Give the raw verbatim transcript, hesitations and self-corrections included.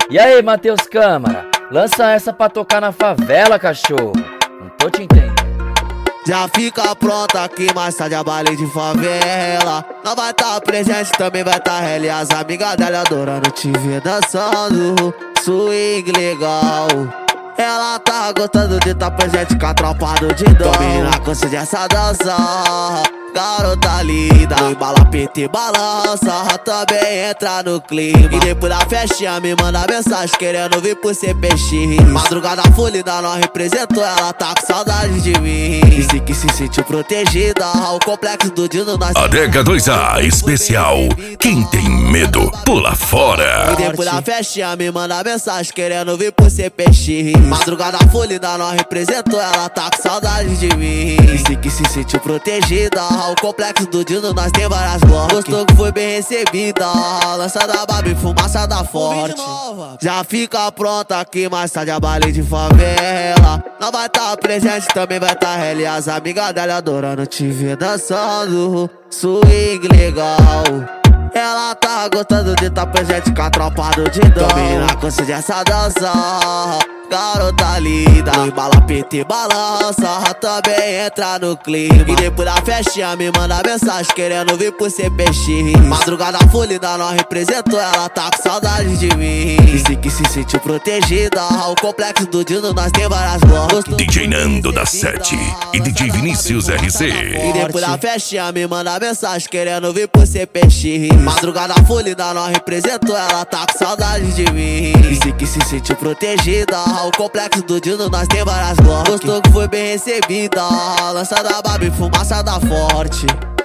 E aí, Matheus Câmara, lança essa pra tocar na favela, cachorro. Não tô te entendendo. Já fica pronta aqui, mais tarde a baile de favela. Não vai tá presente, também vai tá ela e as amigas dela adorando te ver dançando. Swing legal. Ela tá gostando de tá presente com a tropa do Didão. Menina, consciente essa dança, garota linda. No embala, P T balança, também entra no clima. E depois da festinha me manda mensagem querendo vir pro C P X. Madrugada folida, nós representou, ela tá com saudade de mim. Disse que se sentiu protegida, o complexo do Dino nós. Adega dois A especial, quem tem medo pula fora. E depois da festinha me manda mensagem querendo vir pro C P X. Madrugada folida, nós representou, ela tá com saudade de mim. Disse que se sentiu protegida, o complexo do Dino nós tem várias glocks. Gostou que foi bem recebida, lança da Babi, fumaça da Forte. Já fica pronta aqui, mais tarde a baile de favela. Não vai tá presente, também vai tá ela e as amigas dela adorando te ver dançando. Swing legal. Ela tá gostando de tá presente com a tropa do Didão. Menina, consciente essa dança, garota linda. No embala, P T balança, também entra no clima. E depois da festinha me manda mensagem querendo vir pro C P X. Madrugada folida, nós representou, ela tá com saudade de mim. Disse que se sentiu protegida, o complexo do Dino nós tem várias glocks. D J Nando da sete e D J Vinícius R C. E depois da festinha me manda mensagem querendo vir pro C P X. Madrugada folida, nós representou, ela tá com saudade de mim. Disse que se sentiu protegida, o complexo do Dino nós tem várias glocks. Gostou que foi bem recebida, lança da Babi, fumaça da Forte.